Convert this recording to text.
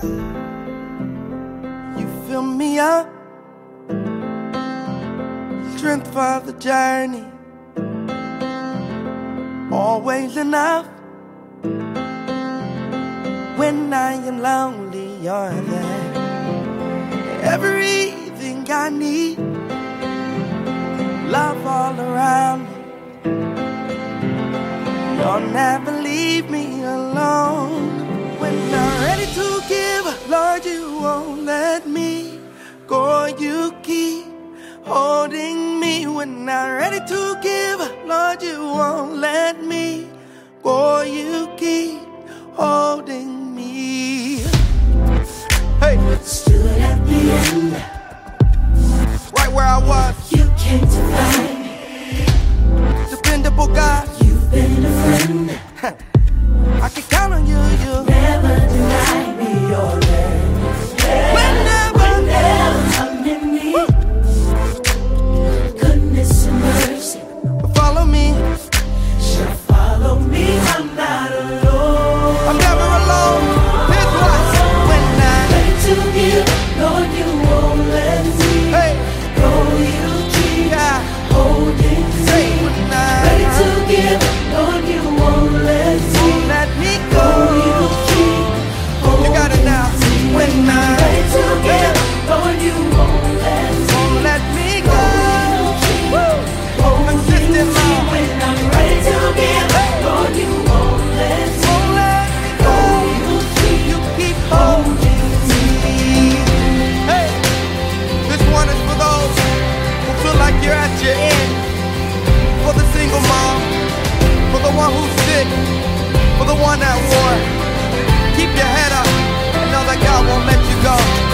You fill me up, strength for the journey, always enough. When I am lonely, you're there. Everything I need, love all around me. You'll never leave me alone. When I'm ready to give, Lord, you won't let me go. You keep holding me. When I'm ready to give, Lord, you won't let me go. You keep holding me. Hey, stood at the end, right where I was. you came to find me. Dependable God, You've been a friend, I can count on you. You never denied me your love. whenever Come in me, goodness and mercy follow me. shall follow me. I'm not alone. I'm never alone. Here's what. When I'm Ready to give, Lord, you won't let me hey, go. You keep yeah, holding say me. when Ready to I'm give, Lord, you won't let me won't let me go. go. You keep You got it now. When I'm ready to give, Lord, you won't let me won't let me go. Woo. hold Consistent me. love. When I'm ready to give, Lord, you won't let me Won't let me go. You keep holding me. Hey, this one is for those who feel like you're at your end. For the single mom, for the one who's sick, for the one at war. Keep your head up and know that God won't let you go.